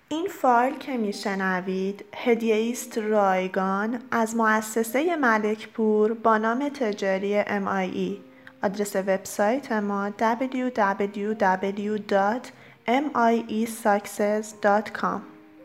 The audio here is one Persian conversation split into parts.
این فایل که میشنوید هدیه است رایگان از مؤسسه ملکپور با نام تجاری MIE. آدرس وبسایت ما www.miesuccess.com.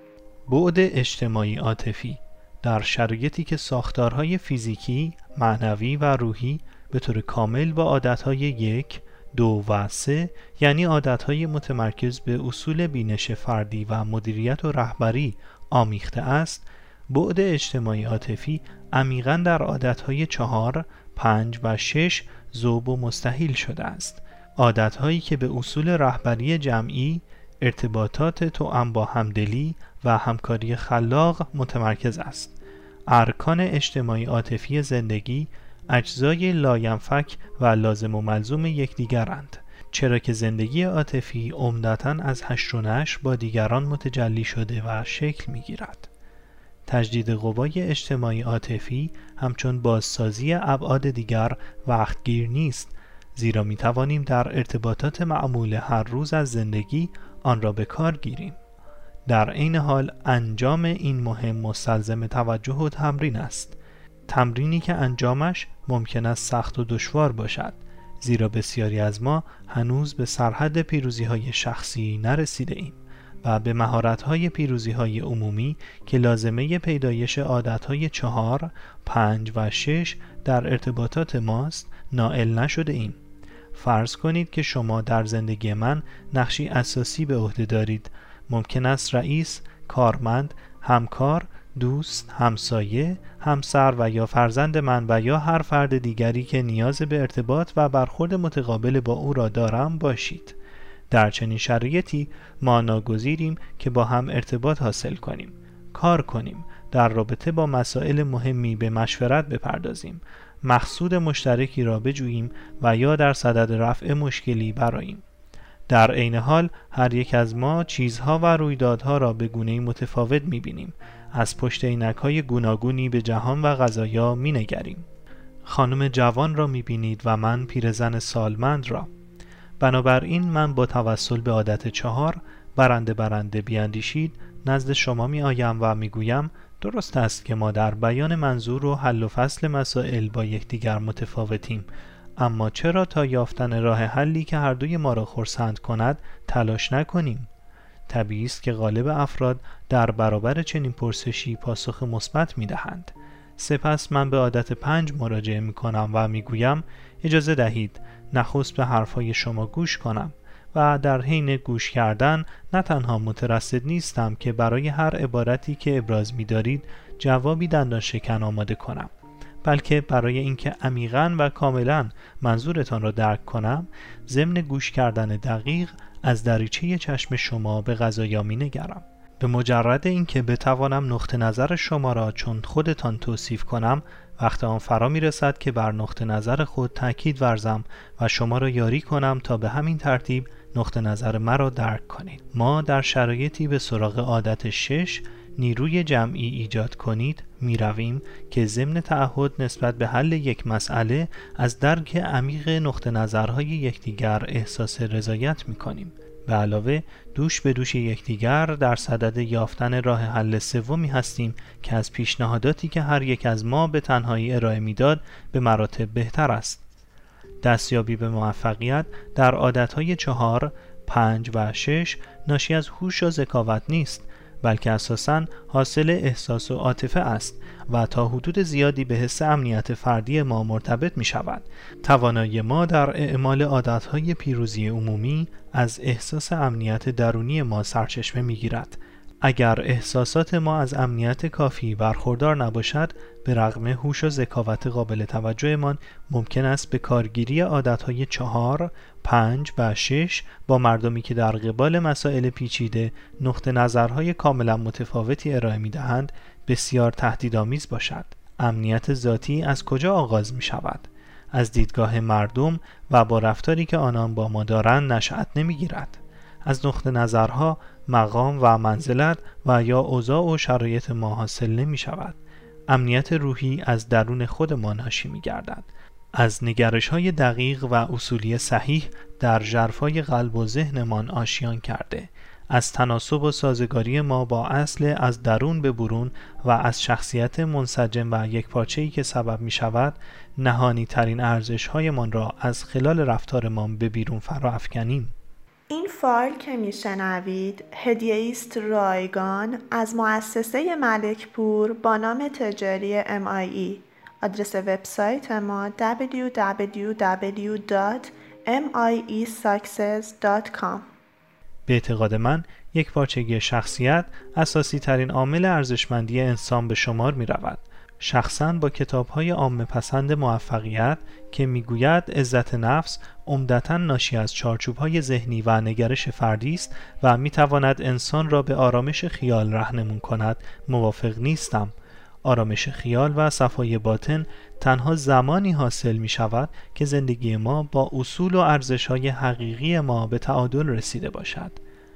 بعد اجتماعی عاطفی در شرایطی که ساختارهای فیزیکی، معنوی و روحی به طور کامل با عادتهای 1، 2 و 3 یعنی عادتهای متمرکز به اصول بینش فردی و مدیریت و رهبری آمیخته است، بعد اجتماعی عاطفی عمیقاً در عادتهای 4، 5 و 6 ذوب و مستحیل شده است. عادتهایی که به اصول رهبری جمعی، ارتباطات توأم با همدلی و همکاری خلاق متمرکز است. ارکان اجتماعی عاطفی زندگی اجزای لاینفک و لازم و ملزوم یکدیگرند، چرا که زندگی عاطفی عمدتاً از هشت و نشر با دیگران متجلی شده و شکل می‌گیرد. تجدید قوای اجتماعی عاطفی همچون بازسازی ابعاد دیگر وقتگیر نیست، زیرا می توانیم در ارتباطات معمول هر روز از زندگی آن را به کار گیریم. در عین حال انجام این مهم مستلزم توجه و تمرین است، تمرینی که انجامش ممکن است سخت و دشوار باشد، زیرا بسیاری از ما هنوز به سرحد پیروزی‌های شخصی نرسیده ایم و به مهارت‌های پیروزی‌های عمومی که لازمه پیدایش عادت‌های 4، 5 و 6 در ارتباطات ماست نائل نشده ایم. فرض کنید که شما در زندگی من نقشی اساسی به عهده دارید. ممکن است رئیس، کارمند، همکار، دوست، همسایه، همسر و یا فرزند من و یا هر فرد دیگری که نیاز به ارتباط و برخورد متقابل با او را دارم باشید. در چنین شرایطی ما ناگزیریم که با هم ارتباط حاصل کنیم، کار کنیم، در رابطه با مسائل مهمی به مشورت بپردازیم، مقصود مشترکی را بجوییم و یا در صدد رفع مشکلی برآییم. در عین حال هر یک از ما چیزها و رویدادها را به گونه‌ای متفاوت می‌بینیم. از پشت عینک‌های گوناگونی به جهان و قضایا می‌نگریم. خانم جوان را می‌بینید و من پیرزن سالمند را. بنابراین من با توسل به عادت 4 برنده بیاندیشید نزد شما می آیم و می گویم درست است که ما در بیان منظور و حل و فصل مسائل با یکدیگر متفاوتیم، اما چرا تا یافتن راه حلی که هر دوی ما را خرسند کند تلاش نکنیم؟ طبیعی است که غالب افراد در برابر چنین پرسشی پاسخ مثبت می دهند. سپس من به عادت 5 مراجعه می کنم و می گویم اجازه دهید نخست به حرفهای شما گوش کنم و در حین گوش کردن نه تنها مترصد نیستم که برای هر عبارتی که ابراز می دارید جوابی دندان شکن آماده کنم، بلکه برای اینکه عمیقاً و کاملاً منظورتان را درک کنم ضمن گوش کردن دقیق از دریچه چشم شما به قضایا می نگرم. به مجرد اینکه بتوانم نقطه نظر شما را چون خودتان توصیف کنم، وقت آن فرا می رسد که بر نقطه نظر خود تأکید ورزم و شما را یاری کنم تا به همین ترتیب نقطه نظر مرا درک کنید. ما در شرایطی به سراغ عادت 6 نیروی جمعی ایجاد کنید می رویم که ضمن تعهد نسبت به حل یک مسئله از درک عمیق نقطه نظرهای یکدیگر احساس رضایت می کنیم. به علاوه دوش به دوش یکدیگر در صدد یافتن راه حل سومی هستیم که از پیشنهاداتی که هر یک از ما به تنهایی ارائه میداد به مراتب بهتر است. دستیابی به موفقیت در عادتهای 4، 5 و 6 ناشی از هوش و ذکاوت نیست، بلکه اساساً حاصل احساس و عاطفه است و تا حدود زیادی به حس امنیت فردی ما مرتبط می شود. توانایی ما در اعمال عادتهای پیروزی عمومی از احساس امنیت درونی ما سرچشمه می گیرد. اگر احساسات ما از امنیت کافی برخوردار نباشد، به رغم هوش و ذکاوت قابل توجهمان ممکن است به کارگیری عادتهای 4، 5 و 6 با مردمی که در قبال مسائل پیچیده نقطه نظرهای کاملا متفاوتی ارائه می دهند بسیار تهدیدآمیز باشد. امنیت ذاتی از کجا آغاز می شود؟ از دیدگاه مردم و با رفتاری که آنان با ما دارند نشأت نمی گیرد. از نقطه نظرها، مقام و منزلت و یا اوضاع و شرایط ما حاصل نمی شود. امنیت روحی از درون خودمان ناشی می گردد. از نگرش‌های دقیق و اصولی صحیح در ژرفای قلب و ذهنمان آشیان کرده، از تناسب و سازگاری ما با اصل از درون به برون و از شخصیت منسجم و یکپارچه‌ای که سبب می شود نهانی ترین ارزش‌هایمان را از خلال رفتارمان به بیرون فرا افکنیم. این فایل که میشنوید هدیه است رایگان از مؤسسه ملک پور با نام تجاری MIE. آدرس وبسایت ما www.miesuccess.com. به اعتقاد من یکپارچگی شخصیت اساسی ترین عامل ارزشمندی انسان به شمار می رود. شخصاً با کتاب‌های عامه پسند موفقیت که میگوید عزت نفس عمدتاً ناشی از چارچوب‌های ذهنی و نگرش فردی است و می‌تواند انسان را به آرامش خیال راهنمون کند، موافق نیستم. آرامش خیال و صفای باطن تنها زمانی حاصل می شود که زندگی ما با اصول و ارزش‌های حقیقی ما به تعادل رسیده باشد.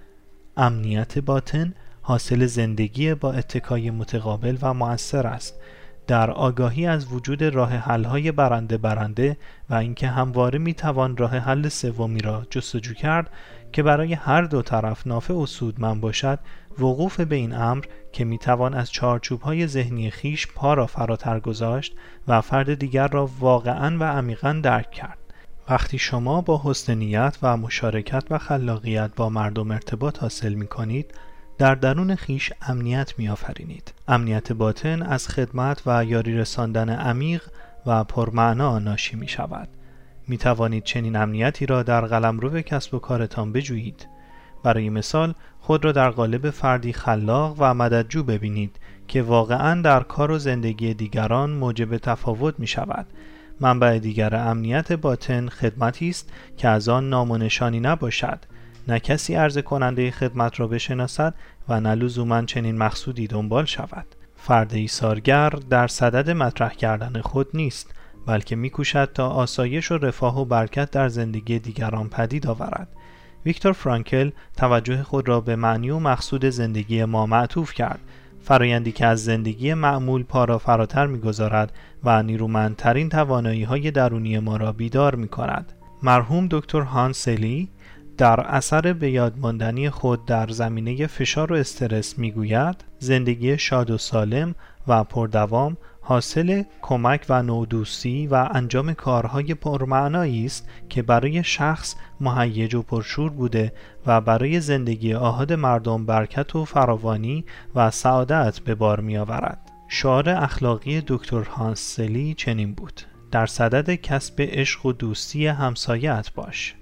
امنیت باطن حاصل زندگی با اتکای متقابل و مؤثر است، در آگاهی از وجود راه حل‌های برنده و اینکه همواره میتوان راه حل سومی را جستجو کرد که برای هر دو طرف نافع و سودمند باشد. وقوف به این امر که میتوان از چارچوب‌های ذهنی خیش پا را فراتر گذاشت و فرد دیگر را واقعاً و عمیقاً درک کرد. وقتی شما با حسن نیت و مشارکت و خلاقیت با مردم ارتباط حاصل می‌کنید، در درون خیش امنیت می‌آفرینید. امنیت باطن از خدمت و یاری رساندن عمیق و پرمعنا ناشی می‌شود. می‌توانید چنین امنیتی را در قلمرو کسب و کارتان بجویید. برای مثال خود را در قالب فردی خلاق و مددجو ببینید که واقعاً در کار و زندگی دیگران موجب تفاوت می‌شود. منبع دیگر امنیت باطن خدمتی است که از آن نام و نشانی نباشد، نه کسی عرضه کننده خدمت را بشناسد و نه لزوماً چنین مقصودی دنبال شود. فرد ایثارگر در صدد مطرح کردن خود نیست، بلکه می‌کوشد تا آسایش و رفاه و برکت در زندگی دیگران پدید آورد. ویکتور فرانکل توجه خود را به معنی و مقصود زندگی ما معطوف کرد، فرایندی که از زندگی معمول پا را فراتر می‌گذارد و نیرومندترین توانایی‌های درونی ما را بیدار می‌کند. مرحوم دکتر هانس سلی در اثر به یاد ماندنی خود در زمینه فشار و استرس می‌گوید زندگی شاد و سالم و پردوام حاصل کمک و نودوستی و انجام کارهای پرمعنایی است که برای شخص مهیج و پرشور بوده و برای زندگی آحاد مردم برکت و فراوانی و سعادت به بار می آورد. شعار اخلاقی دکتر هانس سلی چنین بود: در صدد کسب عشق و دوستی همسایه‌ات باش.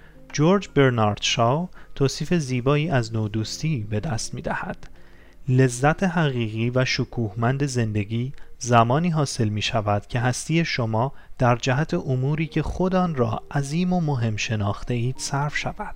جورج برنارد شاو توصیف زیبایی از نودوستی به دست می دهد: لذت حقیقی و شکوهمند زندگی زمانی حاصل می شود که هستی شما در جهت اموری که خود آن را عظیم و مهم شناخته اید صرف شود.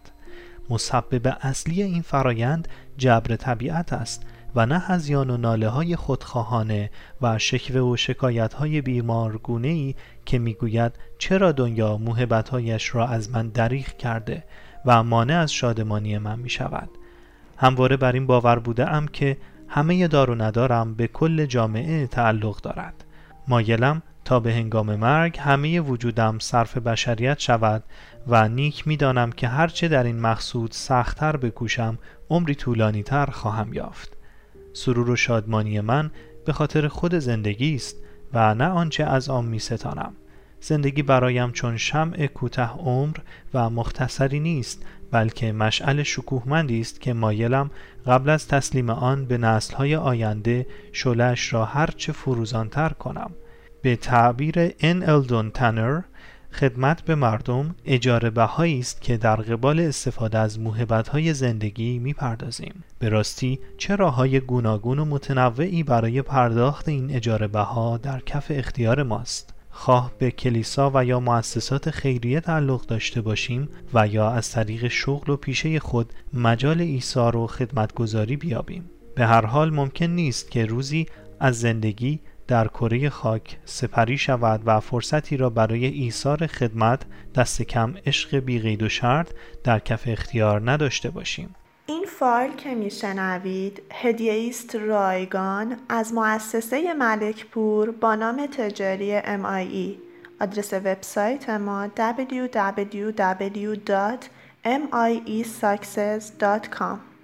مسبب اصلی این فرایند جبر طبیعت است و نه هذیان و ناله های خودخواهانه و شکوه و شکایت های بیمارگونه‌ای که می گوید چرا دنیا موهبت‌هایش را از من دریغ کرده و مانع از شادمانی من می شود. همواره بر این باور بوده ام که همه دار و ندارم به کل جامعه تعلق دارد. مایلم تا به هنگام مرگ همه وجودم صرف بشریت شود و نیک می دانم که هرچه در این مقصود سخت‌تر بکوشم عمری طولانی تر خواهم یافت. سرور و شادمانی من به خاطر خود زندگی است و نه آنچه از آن می ستانم. زندگی برایم چون شمع کوته عمر و مختصری نیست، بلکه مشعل شکوهمندی است که مایلم قبل از تسلیم آن به نسل‌های آینده شعله‌اش را هرچه فروزان‌تر کنم. به تعبیر ان الدون تنر، خدمت به مردم اجاره بهایی است که در قبال استفاده از موهبت‌های زندگی می‌پردازیم. به راستی چه راه‌های گوناگون و متنوعی برای پرداخت این اجاره بها در کف اختیار ماست. خواه به کلیسا و یا مؤسسات خیریه تعلق داشته باشیم و یا از طریق شغل و پیشه خود مجال ایثار و خدمتگزاری بیابیم. به هر حال ممکن نیست که روزی از زندگی در کره خاک سپری شود و فرصتی را برای ایثار خدمت، دست کم عشق بی قید و شرط در کف اختیار نداشته باشیم. این فایل که میشنوید هدیه است رایگان از مؤسسه ملک پور با نام تجاری MIE. آدرس وبسایت ما www.miesuccess.com.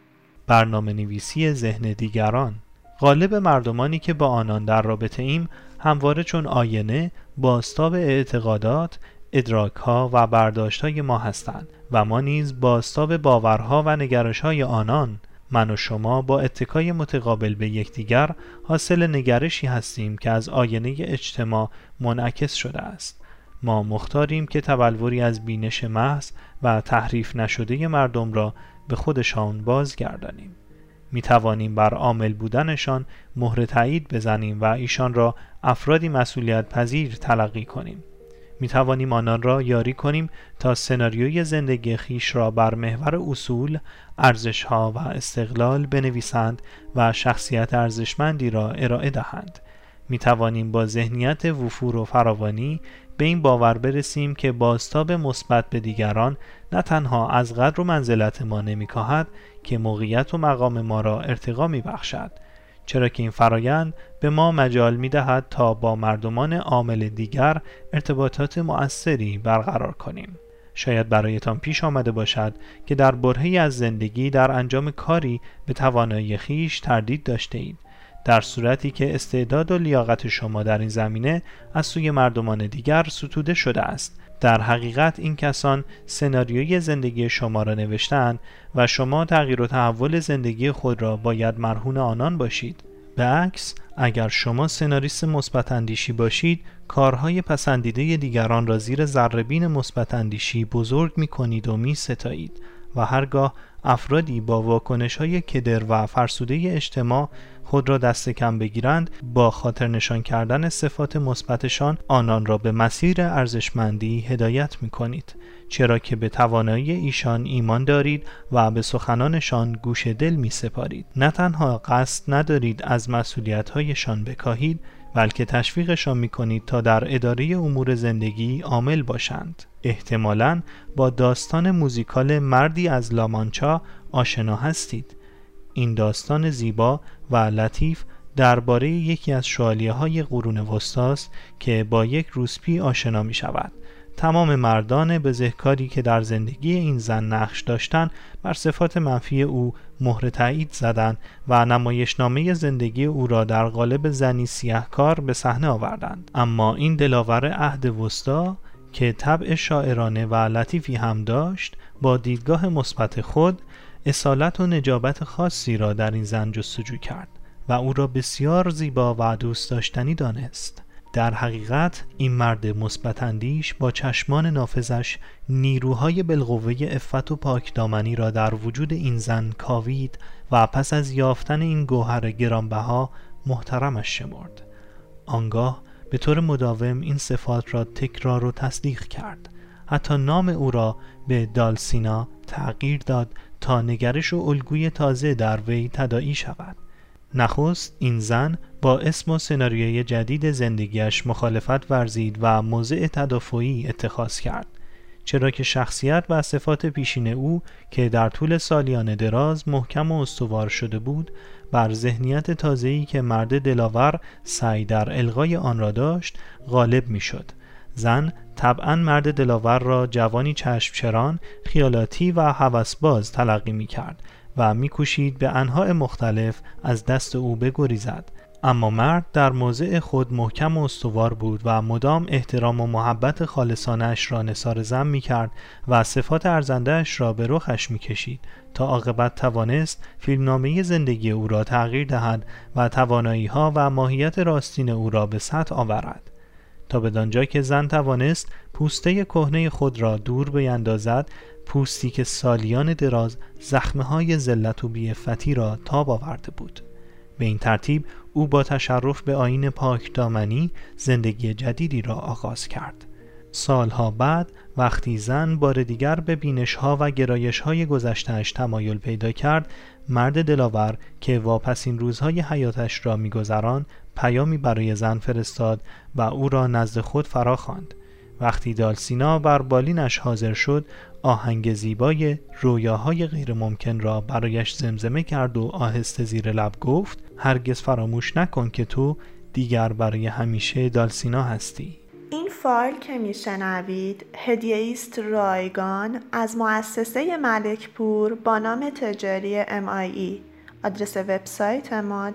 برنامه‌نویسی ذهن دیگران. غالب مردمانی که با آنان در رابطه ایم همواره چون آینه بازتاب اعتقادات، ادراک‌ها و برداشت‌های ما هستند و ما نیز بازتاب باورها و نگرش‌های آنان. من و شما با اتکای متقابل به یکدیگر حاصل نگرشی هستیم که از آینه اجتماع منعکس شده است. ما مختاریم که تبلوری از بینش محض و تحریف نشده مردم را به خودشان بازگردانیم. می توانیم بر عامل بودنشان مهر تایید بزنیم و ایشان را افرادی مسئولیت پذیر تلقی کنیم. می توانیم آنان را یاری کنیم تا سناریوی زندگی خیش را بر محور اصول، ارزش‌ها و استقلال بنویسند و شخصیت ارزشمندی را ارائه دهند. می توانیم با ذهنیت وفور و فراوانی به این باور برسیم که بازتاب مثبت به دیگران نه تنها از قدر و منزلت ما نمی‌کاهد که موقعیت و مقام ما را ارتقا می‌بخشد، چرا که این فرایند به ما مجال می‌دهد تا با مردمان عامل دیگر ارتباطات مؤثری برقرار کنیم. شاید برایتان پیش آمده باشد که در برهه‌ای از زندگی در انجام کاری به توانایی خیش تردید داشته اید، در صورتی که استعداد و لیاقت شما در این زمینه از سوی مردمان دیگر ستوده شده است. در حقیقت این کسان سناریوی زندگی شما را نوشتند و شما تغییر و تحول زندگی خود را باید مرهون آنان باشید. به عکس، اگر شما سناریست مثبت اندیشی باشید، کارهای پسندیده دیگران را زیر ذره‌بین مثبت اندیشی بزرگ می‌کنید و می‌ستایید و هرگاه افرادی با واکنش‌های کدر و فرسوده اجتماع خود را دست کم بگیرند، با خاطر نشان کردن صفات مثبتشان آنان را به مسیر ارزشمندی هدایت می‌کنید، چرا که به توانایی ایشان ایمان دارید و به سخنانشان گوش دل می‌سپارید. نه تنها قصد ندارید از مسئولیت‌هایشان بکاهید، بلکه تشویقشان می‌کنید تا در اداره امور زندگی عامل باشند. احتمالاً با داستان موزیکال مردی از لامانچا آشنا هستید. این داستان زیبا و لطیف درباره یکی از شوالیه‌های قرون وسطی است که با یک روسپی آشنا می‌شود. تمام مردان بزهکاری که در زندگی این زن نقش داشتند بر صفات منفی او مهر تایید زدند و نمایشنامه زندگی او را در قالب زنی سیاهکار به صحنه آوردند. اما این دلاور عهد وسطی که طبع شاعرانه و لطیفی هم داشت، با دیدگاه مثبت خود اصالت و نجابت خاصی را در این زن جستجو کرد و او را بسیار زیبا و دوست داشتنی دانست. در حقیقت این مرد مثبت اندیش با چشمان نافذش نیروهای بالقوه عفت و پاکدامنی را در وجود این زن کاوید و پس از یافتن این گوهر گرانبها محترمش شمرد. آنگاه به طور مداوم این صفات را تکرار و تصدیق کرد. حتی نام او را به دالسینا تغییر داد تا نگرش و الگوی تازه در وی تداعی شود. نخست این زن با اسم و سناریوی جدید زندگیش مخالفت ورزید و موضع تدافعی اتخاذ کرد، چرا که شخصیت و صفات پیشین او که در طول سالیان دراز محکم و استوار شده بود بر ذهنیت تازه‌ای که مرد دلاور سعی در الغای آن را داشت غالب می‌شد. زن طبعاً مرد دلاور را جوانی چشمچران، خیالاتی و هوسباز تلقی می‌کرد و می‌کوشید به انواع مختلف از دست او بگریزد. اما مرد در موضع خود محکم و استوار بود و مدام احترام و محبت خالصانه‌اش را نثار ذم می‌کرد و صفات ارزنده‌اش را به رخش می‌کشید تا عاقبت توانست فیلمنامه زندگی او را تغییر دهد و توانایی‌ها و ماهیت راستین او را به سطح آورد، تا بدانجا که زن توانست پوسته کهنه خود را دور بیندازد، پوستی که سالیان دراز زخمه‌های ذلت و بی‌عفتی را تاب آورده بود. به این ترتیب او با تشرف به آیین پاکدامنی زندگی جدیدی را آغاز کرد. سالها بعد وقتی زن بار دیگر به بینش‌ها و گرایش‌های گذشته‌اش تمایل پیدا کرد، مرد دلاور که واپسین روزهای حیاتش را می‌گذراند پیامی برای زن فرستاد و او را نزد خود فراخواند. وقتی دالسینا بر بالینش حاضر شد، آهنگ زیبای رویاهای غیر ممکن را برایش زمزمه کرد و آهسته زیر لب گفت: هرگز فراموش نکن که تو دیگر برای همیشه دالسینا هستی. این فایل که میشنوید هدیه است رایگان از مؤسسه ملک پور با نام تجاری MIE. آدرس وبسایت ما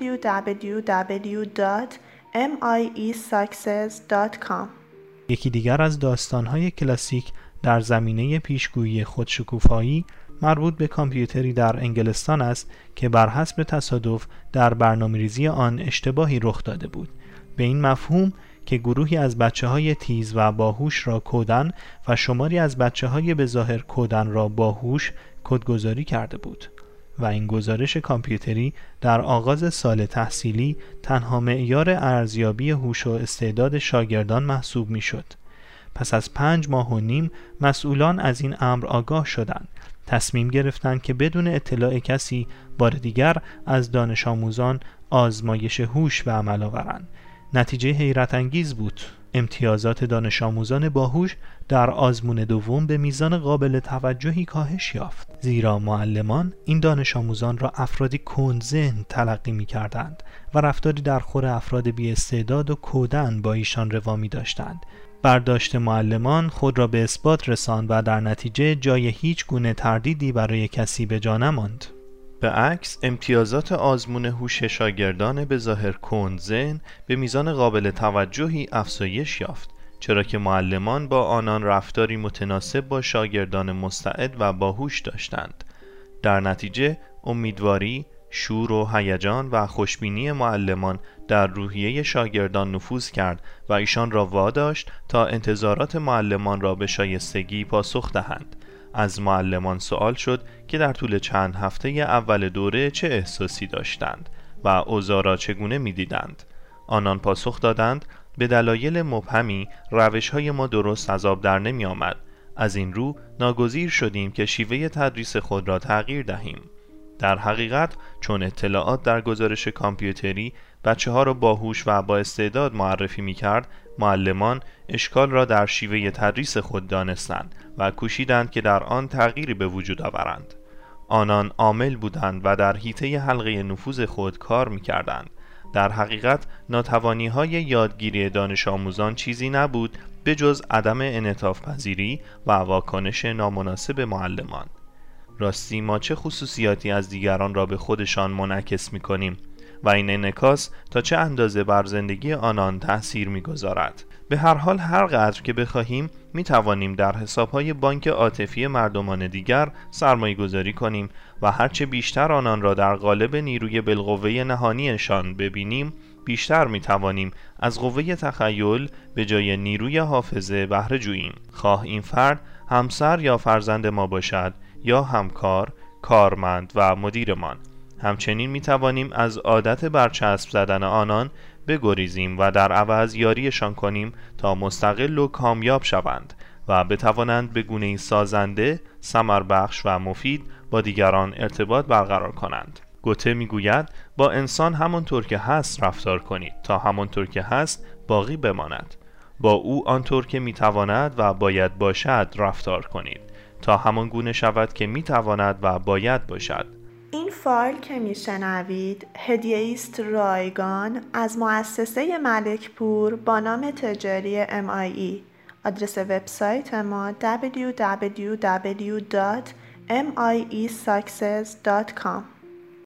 www.miesuccess.com. یکی دیگر از داستان‌های کلاسیک در زمینه پیشگویی خودشکوفایی مربوط به کامپیوتری در انگلستان است که بر حسب تصادف در برنامه‌ریزی آن اشتباهی رخ داده بود، به این مفهوم که گروهی از بچه‌های تیز و باهوش را کودن و شماری از بچه‌های بظاهر کودن را باهوش کدگذاری کرده بود و این گزارش کامپیوتری در آغاز سال تحصیلی تنها معیار ارزیابی هوش و استعداد شاگردان محسوب می‌شد. پس از 5 ماه و نیم مسئولان از این امر آگاه شدند. تصمیم گرفتند که بدون اطلاع کسی بار دیگر از دانش آموزان آزمایش هوش به عمل آورند. نتیجه حیرت انگیز بود. امتیازات دانش آموزان باهوش در آزمون دوم به میزان قابل توجهی کاهش یافت، زیرا معلمان این دانش آموزان را افرادی کندذهن تلقی می کردند و رفتاری در خور افراد بی استعداد و کودن با ایشان روا می داشتند. برداشت معلمان خود را به اثبات رساند و در نتیجه جای هیچ گونه تردیدی برای کسی به جا نماند. به عکس امتیازات آزمون هوش شاگردان به ظاهر کندذهن به میزان قابل توجهی افزایش یافت، چرا که معلمان با آنان رفتاری متناسب با شاگردان مستعد و باهوش داشتند. در نتیجه امیدواری، شور و هیجان و خوشبینی معلمان در روحیه شاگردان نفوذ کرد و ایشان را واداشت تا انتظارات معلمان را به شایستگی پاسخ دهند. از معلمان سوال شد که در طول چند هفته اول دوره چه احساسی داشتند و اوضاع را چگونه می‌دیدند. آنان پاسخ دادند به دلایل مبهمی روش‌های ما درست از آب در نمی آمد. از این رو ناگزیر شدیم که شیوه تدریس خود را تغییر دهیم. در حقیقت چون اطلاعات در گزارش کامپیوتری بچه‌ها را باهوش و با استعداد معرفی می‌کرد، معلمان اشکال را در شیوه تدریس خود دانستند و کوشیدند که در آن تغییری به وجود آورند. آنان عامل بودند و در حیطه حلقه نفوذ خود کار می‌کردند. در حقیقت ناتوانی‌های یادگیری دانش آموزان چیزی نبود به جز عدم انعطاف پذیری و واکنش نامناسب معلمان. راستی ما چه خصوصیاتی از دیگران را به خودشان منعکس می‌کنیم و این انعکاس تا چه اندازه بر زندگی آنان تأثیر می‌گذارد؟ به هر حال هر قدر که بخواهیم می‌توانیم در حساب‌های بانک عاطفی مردمان دیگر سرمایه‌گذاری کنیم و هرچه بیشتر آنان را در قالب نیروی بالقوه نهانیشان ببینیم، بیشتر می‌توانیم از قوه تخیل به جای نیروی حافظه بهره جوییم. خواه این فرد همسر یا فرزند ما باشد یا همکار، کارمند و مدیرمان. همچنین می توانیم از عادت برچسب زدن آنان بگریزیم و در عوض یاریشان کنیم تا مستقل و کامیاب شوند و بتوانند به گونه‌ای سازنده، ثمربخش و مفید با دیگران ارتباط برقرار کنند. گوته می گوید با انسان همانطور که هست رفتار کنید تا همانطور که هست باقی بماند. با او آنطور که می تواند و باید باشد رفتار کنید تا همان گونه شود که می تواند و باید باشد. این فایل که میشنوید هدیه است رایگان از مؤسسه ملک پور با نام تجاری MIE. آدرس وبسایت ما www.miesuccess.com.